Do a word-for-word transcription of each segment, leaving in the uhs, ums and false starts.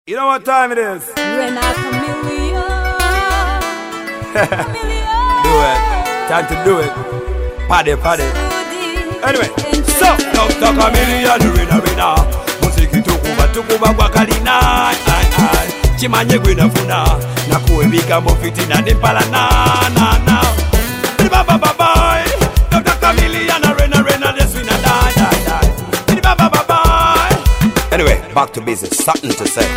You know what time it is? Rena Chameleon. Do it. Time to do it. Party, party. Anyway, so Doctor Chameleon, Rena, Rena. Musiki tukuba, tukuba kwa kalina. Ay, ay. Chimanye gwina funa. Na kuembika mofiti na nimpala na, na, na. Ba, ba, ba, ba. Doctor Chameleon, Rena, Rena. This we na die, die, die. Ba, ba, ba, ba. Anyway, back to business. Something to say.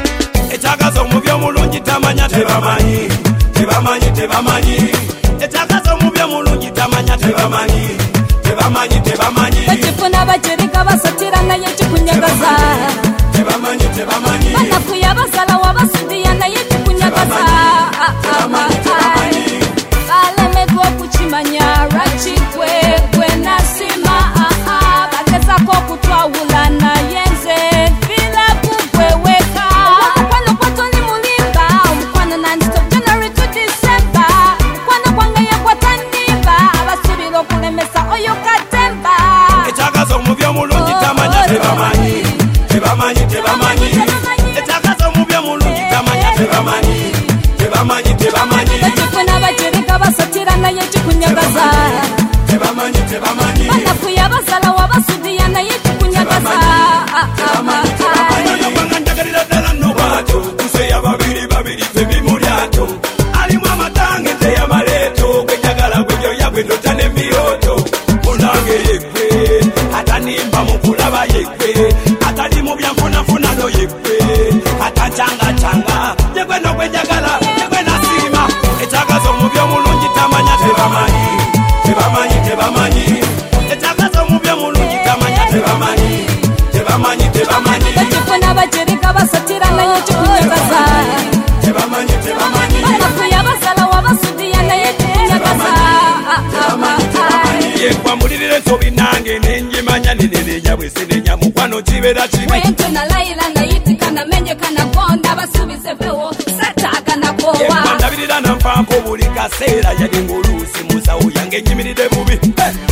Etagazo mubyo mulungi tamanya tebamanyi tebamanyi tebamanyi Etagazo mubyo mulungi tamanya tebamanyi tebamanyi tebamanyi Bakifuna bajirika basatira naye kikunyagaza tebamanyi tebamanyi Banakuya basala wabasidia naye kikunyagaza tebamanyi tebamanyi Balemedwa kuchimanya rachikwe kwe nasima bagezako kutwawulana yenze bila kukweweka Mkwano kwato ni mulimba Mkwano non-stop January to December Mkwano kwangaya kwa taniba Abasubiro kulemesa oyo katemba Etagazo mubyo mulungi tamanya tebamanyi tebamanyi tebamanyi Etagazo mubyo mulungi tamanya tebamanyi tebamanyi tebamanyi Bakifuna bajirika basatira naye kikunyagaza tebamanyi tebamanyi Banakuya basala wabasidia naye kikunyagaza tebamanyi tebamanyi Banganjagalira ddala nno bwatyo tuseya babiri babiri ffe mulyato alimu amatange teyamaleeto gwenjagala gwejoya gwe tota n'embirooto munange yekwe atanimba mu kulaba yekwe atali mu byanfunanfunano yekwe atancangacanga yegwe no gwenjagala yegwe nasiima etagazo mu by'omulungi tamanya tebamanyi tebamanyi tebamanyi etagazo mu by'omulungi tamanya tebamanyi tebamanyi tebamanyi Bakifuna bajirika basatira naye kikunyagaza tebamanyi tebamanyi Banakuya basala wabasidia naye kikunyagaza yekwamulirira ensobi nange nenjimanya nenenenya bwese nenya mukwano kibeera kibi Wento na laila na yitika na menjeka na gonda basubize pewo sataka na kowa yekwandabirira na mpampo buli kaseera yali ng'oluusi musawo yange nyimiride bubi